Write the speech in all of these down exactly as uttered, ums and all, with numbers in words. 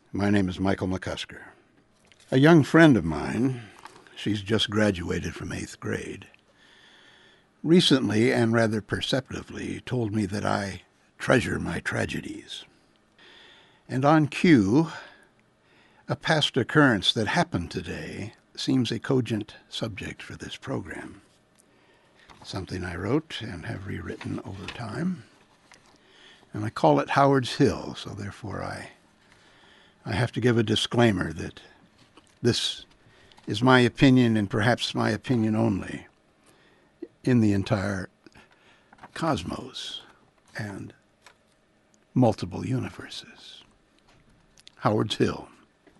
My name is Michael McCusker. A young friend of mine, she's just graduated from eighth grade, recently and rather perceptively told me that I treasure my tragedies. And on cue, a past occurrence that happened today seems a cogent subject for this program. Something I wrote and have rewritten over time. And I call it Howard's Hill, so therefore I I have to give a disclaimer that this is my opinion and perhaps my opinion only in the entire cosmos and multiple universes. Howard's Hill.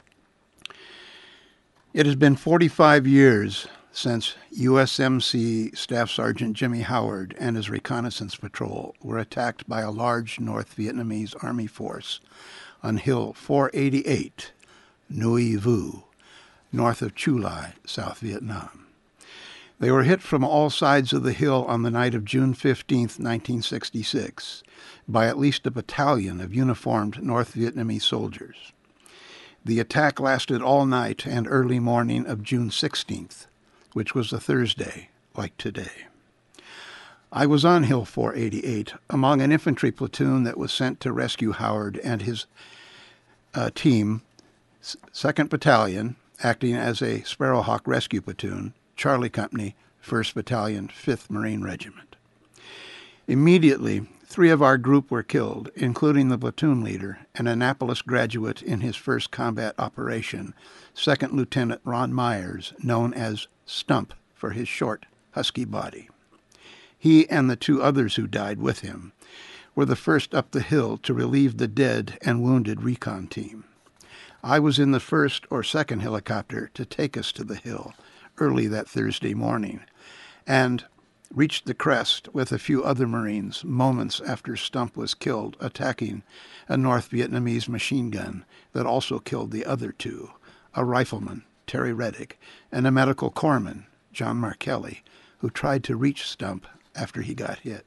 It has been forty-five years since U S M C Staff Sergeant Jimmy Howard and his reconnaissance patrol were attacked by a large North Vietnamese Army force on Hill four eighty-eight, Nguyen Vu, north of Chu Lai, South Vietnam. They were hit from all sides of the hill on the night of June fifteenth, nineteen sixty-six, by at least a battalion of uniformed North Vietnamese soldiers. The attack lasted all night and early morning of June sixteenth, which was a Thursday, like today. I was on Hill four eighty-eight among an infantry platoon that was sent to rescue Howard and his uh, team, second Battalion, acting as a Sparrowhawk rescue platoon, Charlie Company, first Battalion, fifth Marine Regiment. Immediately, three of our group were killed, including the platoon leader, an Annapolis graduate in his first combat operation, Second Lieutenant Ron Myers, known as Stump for his short, husky body. He and the two others who died with him were the first up the hill to relieve the dead and wounded recon team. I was in the first or second helicopter to take us to the hill early that Thursday morning, and reached the crest with a few other Marines moments after Stump was killed attacking a North Vietnamese machine gun that also killed the other two, a rifleman, Terry Reddick, and a medical corpsman, John Markelli, who tried to reach Stump after he got hit.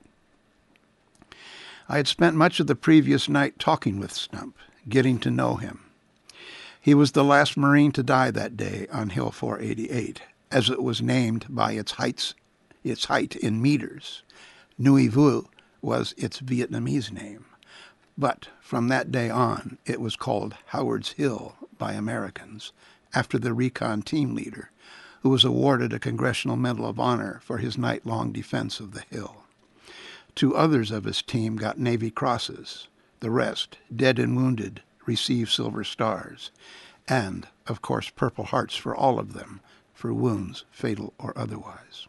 I had spent much of the previous night talking with Stump, getting to know him. He was the last Marine to die that day on Hill four eighty-eight, as it was named by its heights, its height in meters. Nguyen Vu was its Vietnamese name, but from that day on it was called Howard's Hill by Americans, after the recon team leader, who was awarded a Congressional Medal of Honor for his night-long defense of the hill. Two others of his team got Navy Crosses. The rest, dead and wounded, received Silver Stars, and, of course, Purple Hearts for all of them, for wounds, fatal or otherwise.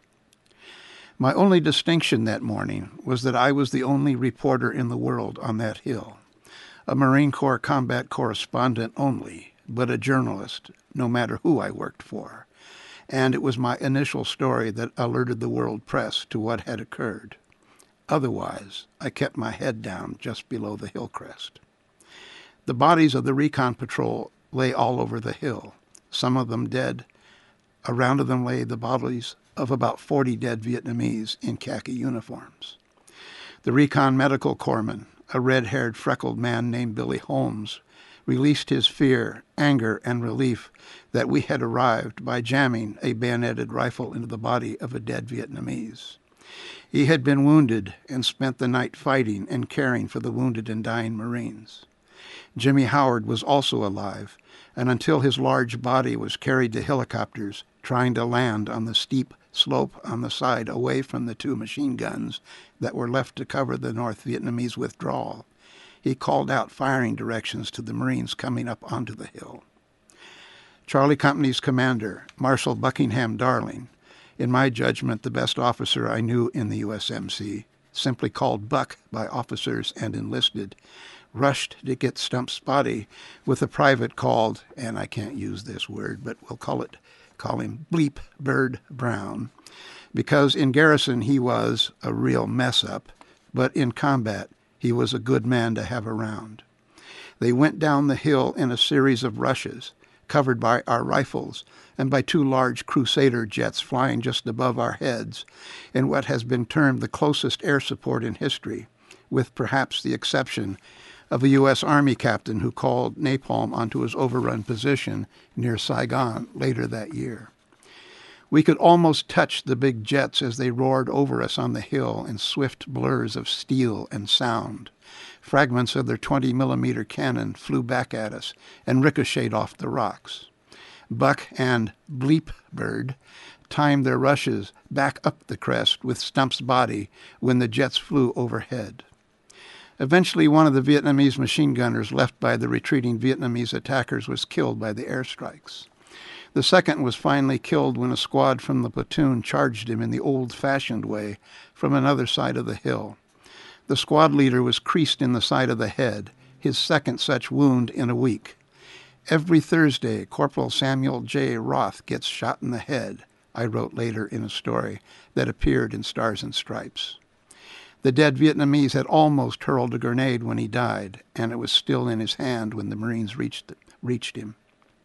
My only distinction that morning was that I was the only reporter in the world on that hill, a Marine Corps combat correspondent only, but a journalist, no matter who I worked for. And it was my initial story that alerted the world press to what had occurred. Otherwise, I kept my head down just below the hill crest. The bodies of the recon patrol lay all over the hill, some of them dead. Around them lay the bodies of about forty dead Vietnamese in khaki uniforms. The recon medical corpsman, a red-haired, freckled man named Billy Holmes, released his fear, anger, and relief that we had arrived by jamming a bayoneted rifle into the body of a dead Vietnamese. He had been wounded and spent the night fighting and caring for the wounded and dying Marines. Jimmy Howard was also alive, and until his large body was carried to helicopters trying to land on the steep slope on the side away from the two machine guns that were left to cover the North Vietnamese withdrawal, he called out firing directions to the Marines coming up onto the hill. Charlie Company's commander, Marshal Buckingham Darling, in my judgment the best officer I knew in the U S M C, simply called Buck by officers and enlisted, rushed to get Stump's body with a private called, and I can't use this word, but we'll call it, call him Bleep Bird Brown, because in garrison he was a real mess-up, but in combat he was a good man to have around. They went down the hill in a series of rushes, covered by our rifles and by two large Crusader jets flying just above our heads, in what has been termed the closest air support in history, with perhaps the exception of a U S Army captain who called napalm onto his overrun position near Saigon later that year. We could almost touch the big jets as they roared over us on the hill in swift blurs of steel and sound. Fragments of their twenty millimeter cannon flew back at us and ricocheted off the rocks. Buck and Bleep Bird timed their rushes back up the crest with Stump's body when the jets flew overhead. Eventually, one of the Vietnamese machine gunners left by the retreating Vietnamese attackers was killed by the airstrikes. The second was finally killed when a squad from the platoon charged him in the old-fashioned way from another side of the hill. The squad leader was creased in the side of the head, his second such wound in a week. Every Thursday, Corporal Samuel J. Roth gets shot in the head, I wrote later in a story that appeared in Stars and Stripes. The dead Vietnamese had almost hurled a grenade when he died, and it was still in his hand when the Marines reached, reached him.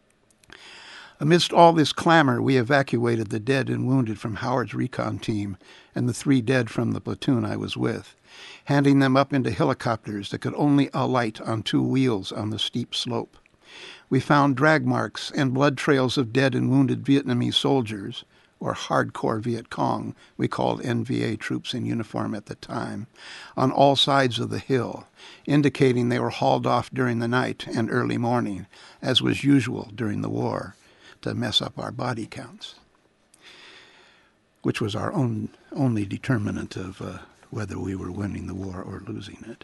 Amidst all this clamor, we evacuated the dead and wounded from Howard's recon team and the three dead from the platoon I was with, handing them up into helicopters that could only alight on two wheels on the steep slope. We found drag marks and blood trails of dead and wounded Vietnamese soldiers, or hardcore Viet Cong, we called N V A troops in uniform at the time, on all sides of the hill, indicating they were hauled off during the night and early morning, as was usual during the war, to mess up our body counts, which was our own only determinant of uh, whether we were winning the war or losing it.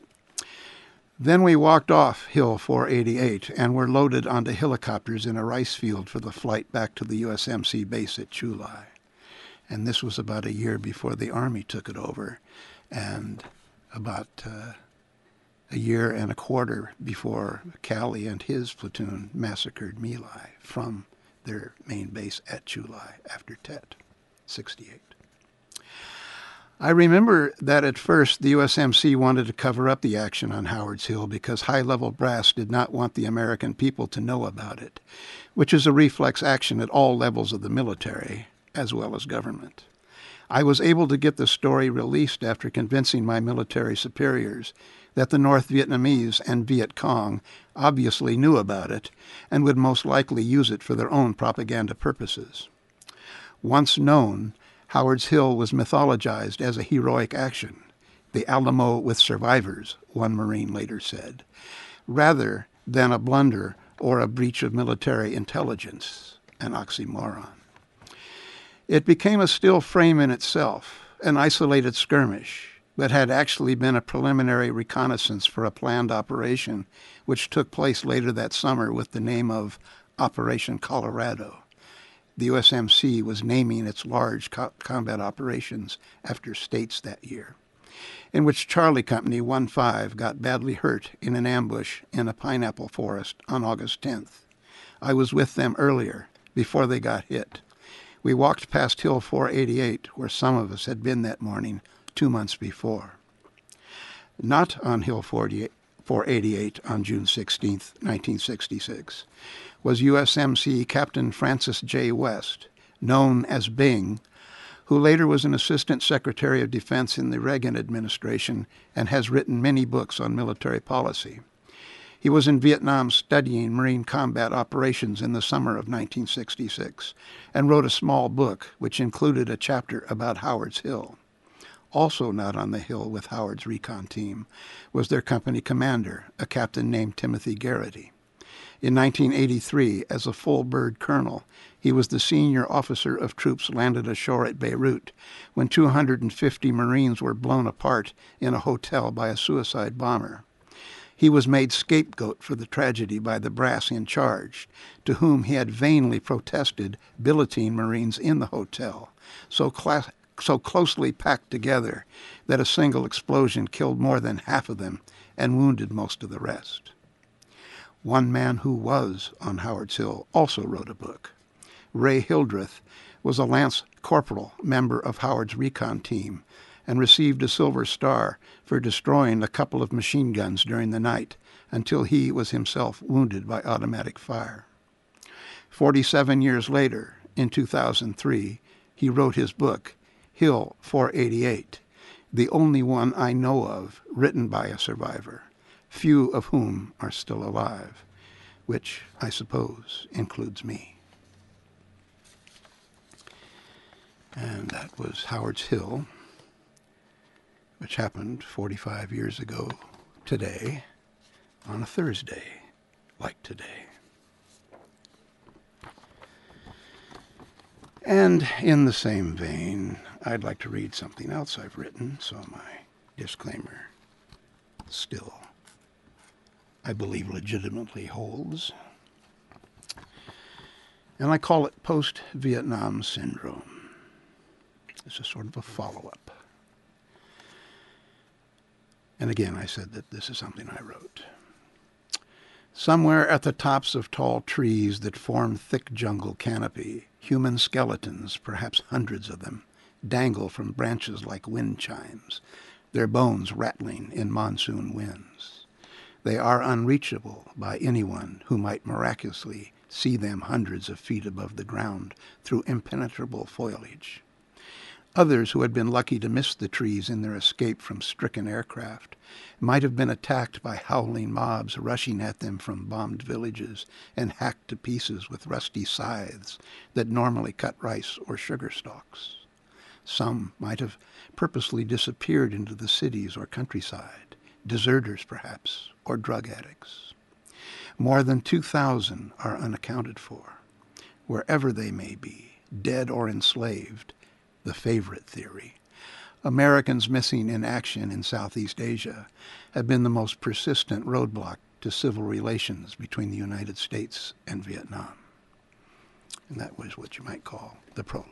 Then we walked off Hill four eighty-eight and were loaded onto helicopters in a rice field for the flight back to the U S M C base at Chu Lai. And this was about a year before the Army took it over, and about uh, a year and a quarter before Calley and his platoon massacred My Lai from their main base at Chu Lai after Tet, sixty-eight. I remember that at first the U S M C wanted to cover up the action on Howard's Hill because high-level brass did not want the American people to know about it, which is a reflex action at all levels of the military as well as government. I was able to get the story released after convincing my military superiors that the North Vietnamese and Viet Cong obviously knew about it and would most likely use it for their own propaganda purposes. Once known, Howard's Hill was mythologized as a heroic action, the Alamo with survivors, one Marine later said, rather than a blunder or a breach of military intelligence, an oxymoron. It became a still frame in itself, an isolated skirmish, but had actually been a preliminary reconnaissance for a planned operation which took place later that summer with the name of Operation Colorado. The U S M C was naming its large co- combat operations after states that year, in which Charlie Company one five got badly hurt in an ambush in a pineapple forest on August tenth. I was with them earlier, before they got hit. We walked past Hill four eighty-eight, where some of us had been that morning two months before. Not on Hill four eighty-eight on June sixteenth, nineteen sixty-six, was U S M C Captain Francis J. West, known as Bing, who later was an Assistant Secretary of Defense in the Reagan administration and has written many books on military policy. He was in Vietnam studying Marine combat operations in the summer of nineteen sixty-six and wrote a small book which included a chapter about Howard's Hill. Also not on the hill with Howard's recon team was their company commander, a captain named Timothy Garrity. In nineteen eighty-three, as a full-bird colonel, he was the senior officer of troops landed ashore at Beirut when two hundred fifty Marines were blown apart in a hotel by a suicide bomber. He was made scapegoat for the tragedy by the brass in charge, to whom he had vainly protested billeting Marines in the hotel, so, cla- so closely packed together that a single explosion killed more than half of them and wounded most of the rest. One man who was on Howard's Hill also wrote a book. Ray Hildreth was a lance corporal member of Howard's recon team and received a Silver Star for destroying a couple of machine guns during the night until he was himself wounded by automatic fire. Forty-seven years later, in two thousand three, he wrote his book, Hill four eighty-eight, the only one I know of written by a survivor, few of whom are still alive, which I suppose includes me. And that was Howard's Hill, which happened forty-five years ago today, on a Thursday like today. And in the same vein, I'd like to read something else I've written, so my disclaimer still, I believe, legitimately holds. And I call it Post-Vietnam Syndrome. It's a sort of a follow-up. And again, I said that this is something I wrote. Somewhere at the tops of tall trees that form thick jungle canopy, human skeletons, perhaps hundreds of them, dangle from branches like wind chimes, their bones rattling in monsoon winds. They are unreachable by anyone who might miraculously see them hundreds of feet above the ground through impenetrable foliage. Others who had been lucky to miss the trees in their escape from stricken aircraft might have been attacked by howling mobs rushing at them from bombed villages and hacked to pieces with rusty scythes that normally cut rice or sugar stalks. Some might have purposely disappeared into the cities or countryside, deserters perhaps, or drug addicts. More than two thousand are unaccounted for. Wherever they may be, dead or enslaved, the favorite theory, Americans missing in action in Southeast Asia have been the most persistent roadblock to civil relations between the United States and Vietnam. And that was what you might call the prologue.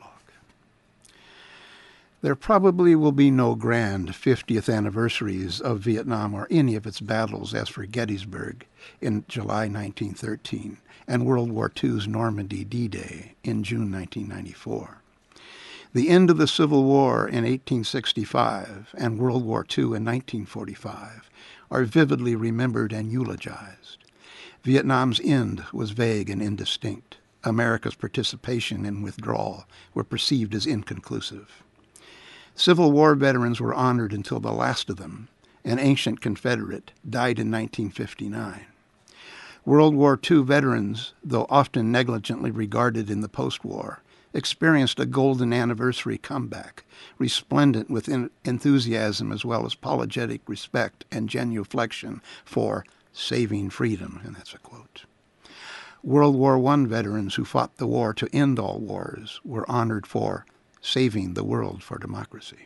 There probably will be no grand fiftieth anniversaries of Vietnam or any of its battles as for Gettysburg in July nineteen thirteen and World War Two's Normandy D-Day in June nineteen ninety-four. The end of the Civil War in eighteen sixty-five and World War Two in nineteen forty-five are vividly remembered and eulogized. Vietnam's end was vague and indistinct. America's participation and withdrawal were perceived as inconclusive. Civil War veterans were honored until the last of them, an ancient Confederate, died in nineteen fifty-nine. World War Two veterans, though often negligently regarded in the post-war, experienced a golden anniversary comeback, resplendent with en- enthusiasm as well as apologetic respect and genuflection for saving freedom, and that's a quote. World War One veterans who fought the war to end all wars were honored for saving the world for democracy.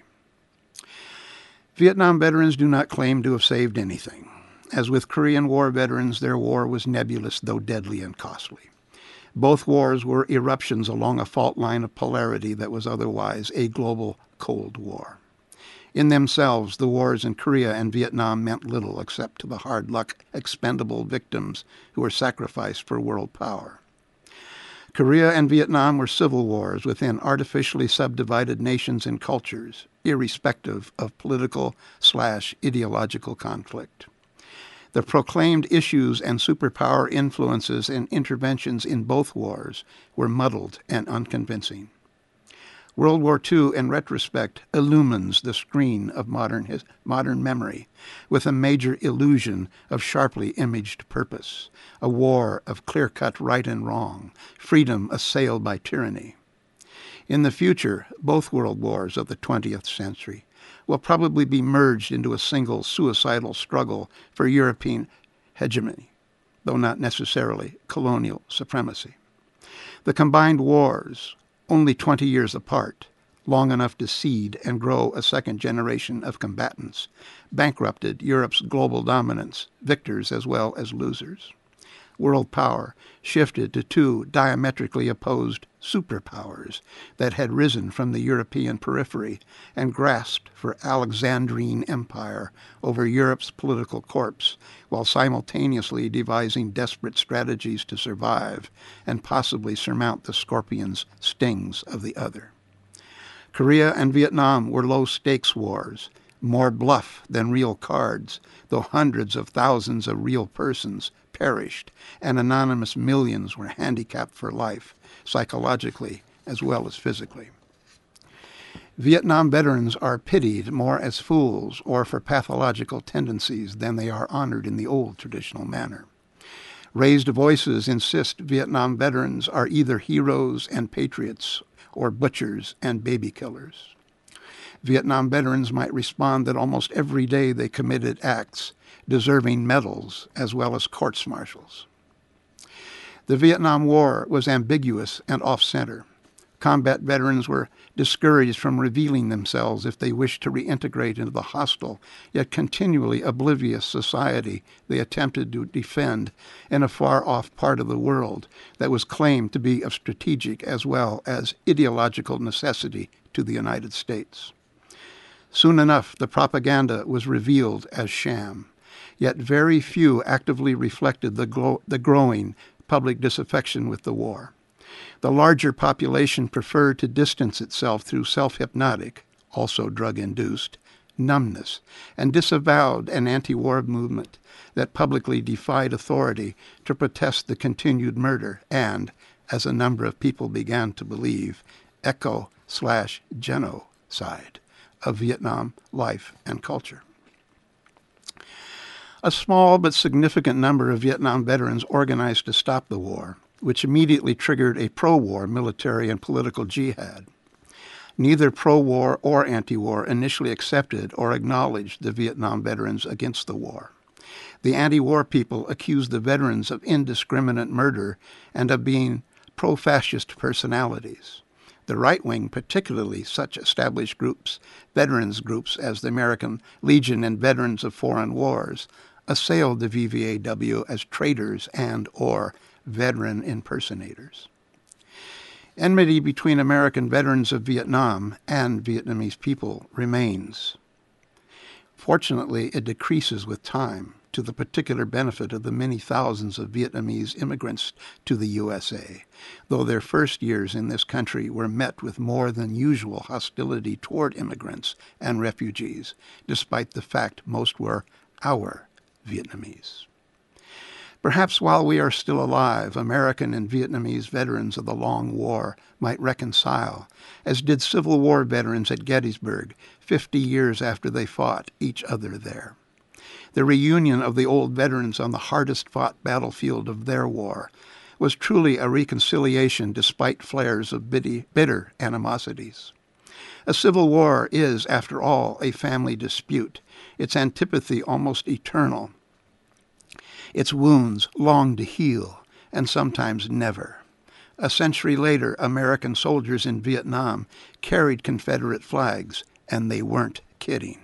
Vietnam veterans do not claim to have saved anything. As with Korean War veterans, their war was nebulous, though deadly and costly. Both wars were eruptions along a fault line of polarity that was otherwise a global Cold War. In themselves, the wars in Korea and Vietnam meant little except to the hard-luck, expendable victims who were sacrificed for world power. Korea and Vietnam were civil wars within artificially subdivided nations and cultures, irrespective of political slash ideological conflict. The proclaimed issues and superpower influences and interventions in both wars were muddled and unconvincing. World War Two, in retrospect, illumines the screen of modern, his, modern memory with a major illusion of sharply imaged purpose, a war of clear-cut right and wrong, freedom assailed by tyranny. In the future, both world wars of the twentieth century will probably be merged into a single suicidal struggle for European hegemony, though not necessarily colonial supremacy. The combined wars, only twenty years apart, long enough to seed and grow a second generation of combatants, bankrupted Europe's global dominance, victors as well as losers. World power shifted to two diametrically opposed superpowers that had risen from the European periphery and grasped for Alexandrine empire over Europe's political corpse, while simultaneously devising desperate strategies to survive and possibly surmount the scorpion's stings of the other. Korea and Vietnam were low-stakes wars, more bluff than real cards, though hundreds of thousands of real persons perished and anonymous millions were handicapped for life, psychologically as well as physically. Vietnam veterans are pitied more as fools or for pathological tendencies than they are honored in the old traditional manner. Raised voices insist Vietnam veterans are either heroes and patriots or butchers and baby killers. Vietnam veterans might respond that almost every day they committed acts deserving medals as well as courts-martials. The Vietnam War was ambiguous and off-center. Combat veterans were discouraged from revealing themselves if they wished to reintegrate into the hostile, yet continually oblivious society they attempted to defend in a far-off part of the world that was claimed to be of strategic as well as ideological necessity to the United States. Soon enough, the propaganda was revealed as sham, yet very few actively reflected the, glo- the growing public disaffection with the war. The larger population preferred to distance itself through self-hypnotic, also drug-induced, numbness, and disavowed an anti-war movement that publicly defied authority to protest the continued murder and, as a number of people began to believe, echo slash genocide of Vietnam life and culture. A small but significant number of Vietnam veterans organized to stop the war, which immediately triggered a pro-war military and political jihad. Neither pro-war or anti-war initially accepted or acknowledged the Vietnam veterans against the war. The anti-war people accused the veterans of indiscriminate murder and of being pro-fascist personalities. The right wing, particularly such established groups, veterans groups as the American Legion and Veterans of Foreign Wars, assailed the V V A W as traitors and or veteran impersonators. Enmity between American veterans of Vietnam and Vietnamese people remains. Fortunately, it decreases with time to the particular benefit of the many thousands of Vietnamese immigrants to the U S A, though their first years in this country were met with more than usual hostility toward immigrants and refugees, despite the fact most were our Vietnamese. Perhaps while we are still alive, American and Vietnamese veterans of the Long War might reconcile, as did Civil War veterans at Gettysburg fifty years after they fought each other there. The reunion of the old veterans on the hardest-fought battlefield of their war was truly a reconciliation despite flares of bitter animosities. A civil war is, after all, a family dispute, its antipathy almost eternal, its wounds long to heal, and sometimes never. A century later, American soldiers in Vietnam carried Confederate flags, and they weren't kidding.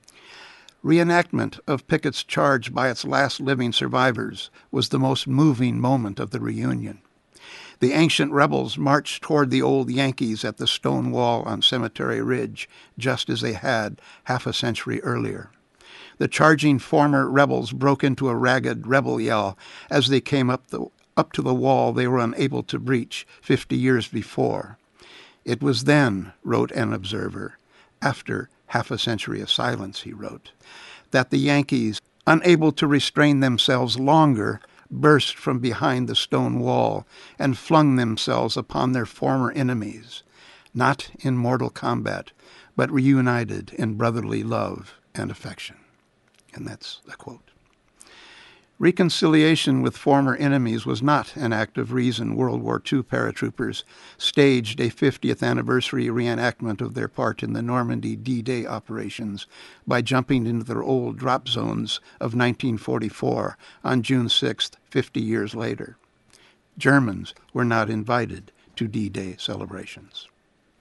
Reenactment of Pickett's charge by its last living survivors was the most moving moment of the reunion. The ancient rebels marched toward the old Yankees at the stone wall on Cemetery Ridge, just as they had half a century earlier. The charging former rebels broke into a ragged rebel yell as they came up the up to the wall they were unable to breach fifty years before. It was then, wrote an observer, after half a century of silence, he wrote, that the Yankees, unable to restrain themselves longer, burst from behind the stone wall and flung themselves upon their former enemies, not in mortal combat, but reunited in brotherly love and affection. And that's a quote. Reconciliation with former enemies was not an act of reason. World War Two paratroopers staged a fiftieth anniversary reenactment of their part in the Normandy D-Day operations by jumping into their old drop zones of nineteen forty-four on June sixth, fifty years later. Germans were not invited to D-Day celebrations.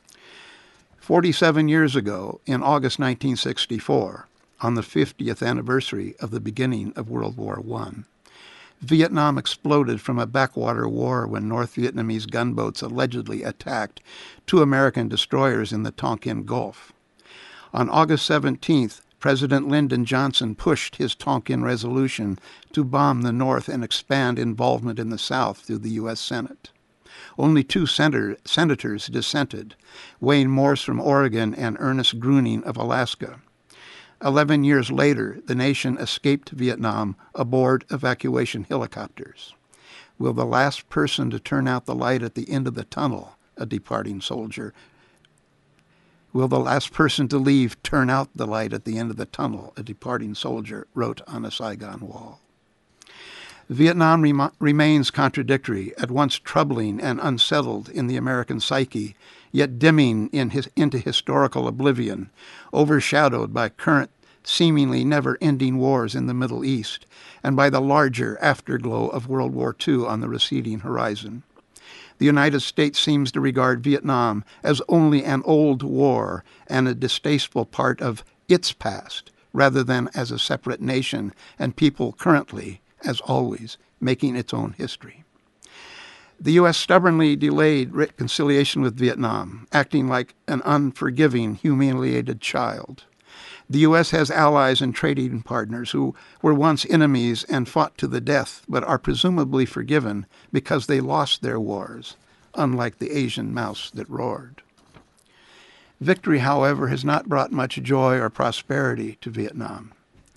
Forty-seven years ago, in August nineteen sixty-four, on the fiftieth anniversary of the beginning of World War One, Vietnam exploded from a backwater war when North Vietnamese gunboats allegedly attacked two American destroyers in the Tonkin Gulf. On August seventeenth, President Lyndon Johnson pushed his Tonkin resolution to bomb the North and expand involvement in the South through the U S Senate. Only two senator, senators dissented, Wayne Morse from Oregon and Ernest Gruening of Alaska. Eleven years later, the nation escaped Vietnam aboard evacuation helicopters. Will the last person to turn out the light at the end of the tunnel, a departing soldier, Will the last person to leave turn out the light at the end of the tunnel, a departing soldier wrote on a Saigon wall. Vietnam rem- remains contradictory, at once troubling and unsettled in the American psyche, yet dimming in his, into historical oblivion, overshadowed by current, seemingly never-ending wars in the Middle East, and by the larger afterglow of World War Two on the receding horizon. The United States seems to regard Vietnam as only an old war and a distasteful part of its past, rather than as a separate nation and people currently, as always, making its own history. The U S stubbornly delayed reconciliation with Vietnam, acting like an unforgiving, humiliated child. The U S has allies and trading partners who were once enemies and fought to the death, but are presumably forgiven because they lost their wars, unlike the Asian mouse that roared. Victory, however, has not brought much joy or prosperity to Vietnam.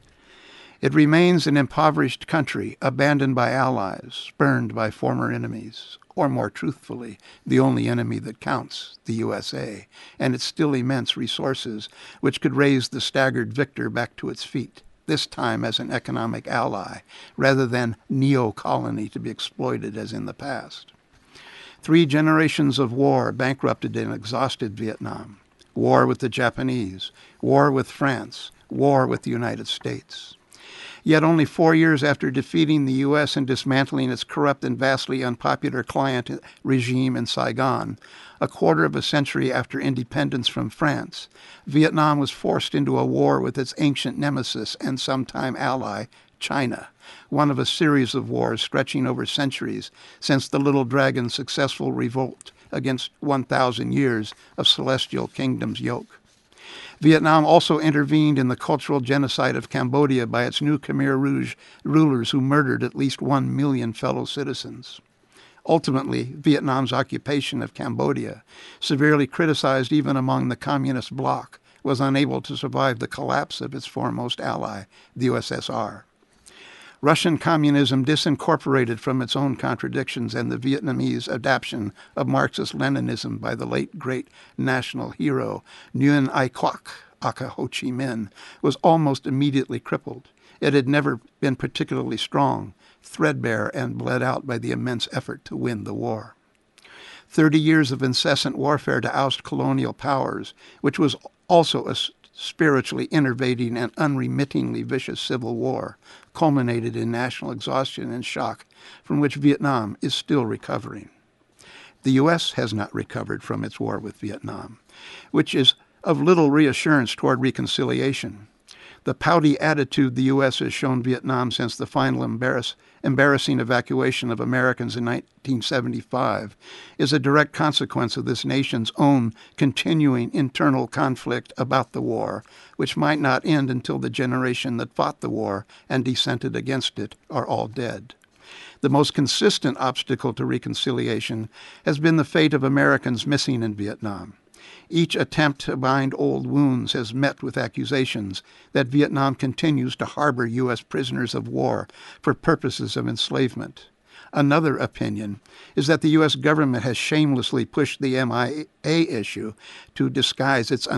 It remains an impoverished country, abandoned by allies, spurned by former enemies, or more truthfully, the only enemy that counts, the U S A, and its still immense resources, which could raise the staggered victor back to its feet, this time as an economic ally, rather than neo-colony to be exploited as in the past. Three generations of war bankrupted and exhausted Vietnam. War with the Japanese, war with France, war with the United States. Yet only four years after defeating the U S and dismantling its corrupt and vastly unpopular client regime in Saigon, a quarter of a century after independence from France, Vietnam was forced into a war with its ancient nemesis and sometime ally, China, one of a series of wars stretching over centuries since the Little Dragon's successful revolt against one thousand years of Celestial Kingdom's yoke. Vietnam also intervened in the cultural genocide of Cambodia by its new Khmer Rouge rulers who murdered at least one million fellow citizens. Ultimately, Vietnam's occupation of Cambodia, severely criticized even among the communist bloc, was unable to survive the collapse of its foremost ally, the U S S R. Russian communism disincorporated from its own contradictions, and the Vietnamese adoption of Marxist-Leninism by the late great national hero Nguyen Ai Quoc, aka Ho Chi Minh, was almost immediately crippled. It had never been particularly strong, threadbare, and bled out by the immense effort to win the war. Thirty years of incessant warfare to oust colonial powers, which was also a spiritually enervating and unremittingly vicious civil war, culminated in national exhaustion and shock from which Vietnam is still recovering. The U S has not recovered from its war with Vietnam, which is of little reassurance toward reconciliation. The pouty attitude the U S has shown Vietnam since the final embarrass, embarrassing evacuation of Americans in nineteen seventy-five is a direct consequence of this nation's own continuing internal conflict about the war, which might not end until the generation that fought the war and dissented against it are all dead. The most consistent obstacle to reconciliation has been the fate of Americans missing in Vietnam. Each attempt to bind old wounds has met with accusations that Vietnam continues to harbor U S prisoners of war for purposes of enslavement. Another opinion is that the U S government has shamelessly pushed the M I A issue to disguise its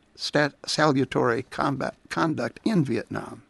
unsalutary combat conduct in Vietnam.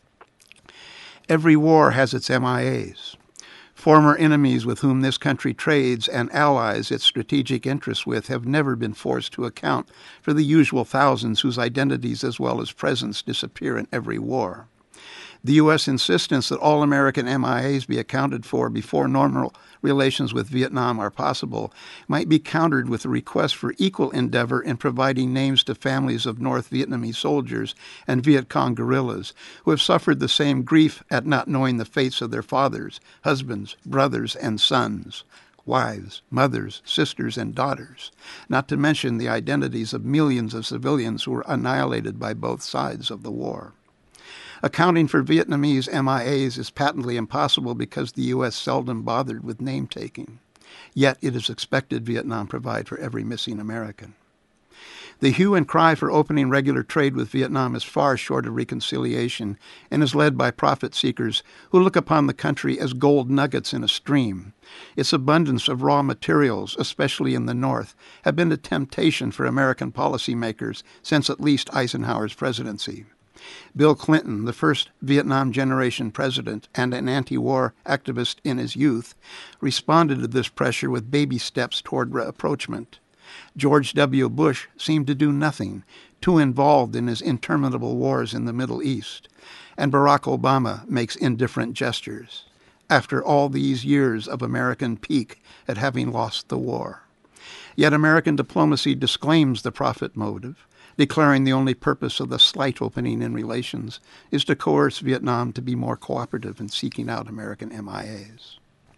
Every war has its M I As. Former enemies with whom this country trades and allies its strategic interests with have never been forced to account for the usual thousands whose identities as well as presence disappear in every war. The U S insistence that all American M I As be accounted for before normal relations with Vietnam are possible might be countered with a request for equal endeavor in providing names to families of North Vietnamese soldiers and Viet Cong guerrillas who have suffered the same grief at not knowing the fates of their fathers, husbands, brothers, and sons, wives, mothers, sisters, and daughters, not to mention the identities of millions of civilians who were annihilated by both sides of the war. Accounting for Vietnamese M I As is patently impossible because the U S seldom bothered with name-taking. Yet it is expected Vietnam provide for every missing American. The hue and cry for opening regular trade with Vietnam is far short of reconciliation and is led by profit-seekers who look upon the country as gold nuggets in a stream. Its abundance of raw materials, especially in the north, have been a temptation for American policymakers since at least Eisenhower's presidency. Bill Clinton, the first Vietnam generation president and an anti-war activist in his youth, responded to this pressure with baby steps toward rapprochement. George W. Bush seemed to do nothing, too involved in his interminable wars in the Middle East, and Barack Obama makes indifferent gestures, after all these years of American pique at having lost the war. Yet American diplomacy disclaims the profit motive, declaring the only purpose of the slight opening in relations is to coerce Vietnam to be more cooperative in seeking out American M I As.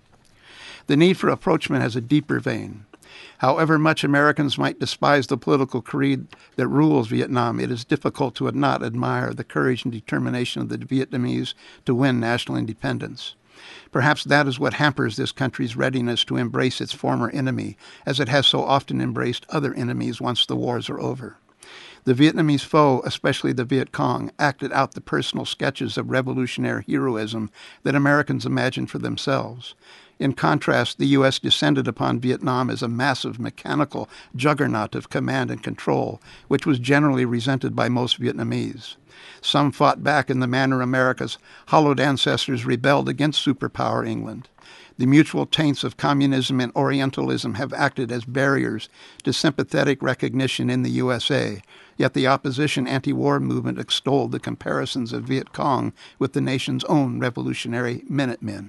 The need for rapprochement has a deeper vein. However much Americans might despise the political creed that rules Vietnam, it is difficult to not admire the courage and determination of the Vietnamese to win national independence. Perhaps that is what hampers this country's readiness to embrace its former enemy, as it has so often embraced other enemies once the wars are over. The Vietnamese foe, especially the Viet Cong, acted out the personal sketches of revolutionary heroism that Americans imagined for themselves. In contrast, the U S descended upon Vietnam as a massive mechanical juggernaut of command and control, which was generally resented by most Vietnamese. Some fought back in the manner America's hallowed ancestors rebelled against superpower England. The mutual taints of communism and Orientalism have acted as barriers to sympathetic recognition in the U S A, yet the opposition anti-war movement extolled the comparisons of Viet Cong with the nation's own revolutionary Minutemen.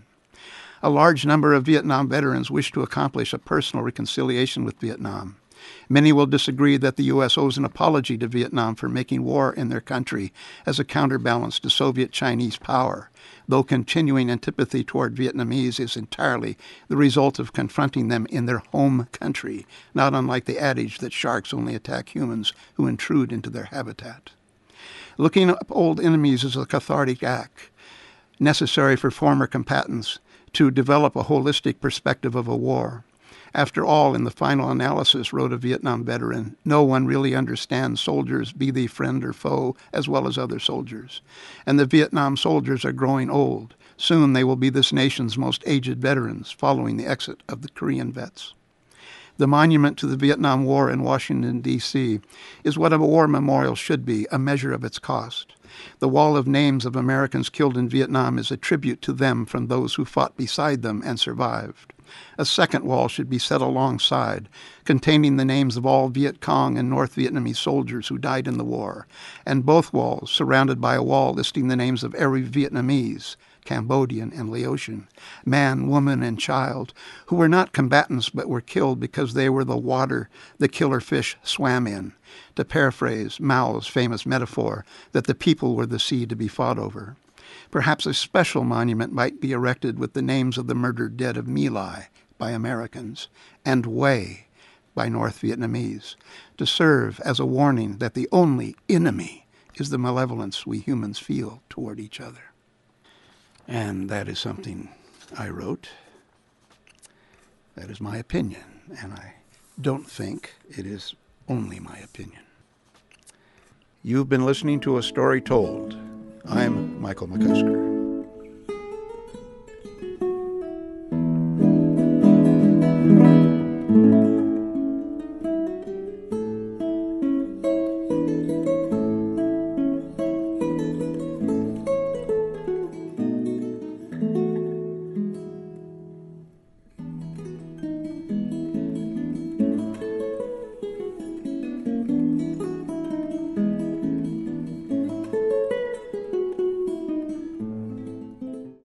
A large number of Vietnam veterans wish to accomplish a personal reconciliation with Vietnam. Many will disagree that the U S owes an apology to Vietnam for making war in their country as a counterbalance to Soviet-Chinese power, though continuing antipathy toward Vietnamese is entirely the result of confronting them in their home country, not unlike the adage that sharks only attack humans who intrude into their habitat. Looking up old enemies is a cathartic act, necessary for former combatants to develop a holistic perspective of a war. After all, in the final analysis, wrote a Vietnam veteran, no one really understands soldiers, be they friend or foe, as well as other soldiers. And the Vietnam soldiers are growing old. Soon they will be this nation's most aged veterans, following the exit of the Korean vets. The monument to the Vietnam War in Washington, D C is what a war memorial should be, a measure of its cost. The wall of names of Americans killed in Vietnam is a tribute to them from those who fought beside them and survived. A second wall should be set alongside, containing the names of all Viet Cong and North Vietnamese soldiers who died in the war, and both walls surrounded by a wall listing the names of every Vietnamese, Cambodian and Laotian, man, woman, and child, who were not combatants but were killed because they were the water the killer fish swam in, to paraphrase Mao's famous metaphor that the people were the sea to be fought over. Perhaps a special monument might be erected with the names of the murdered dead of My Lai by Americans and Hue by North Vietnamese, to serve as a warning that the only enemy is the malevolence we humans feel toward each other. And that is something I wrote. That is my opinion, and I don't think it is only my opinion. You've been listening to A Story Told. I'm Michael McCusker.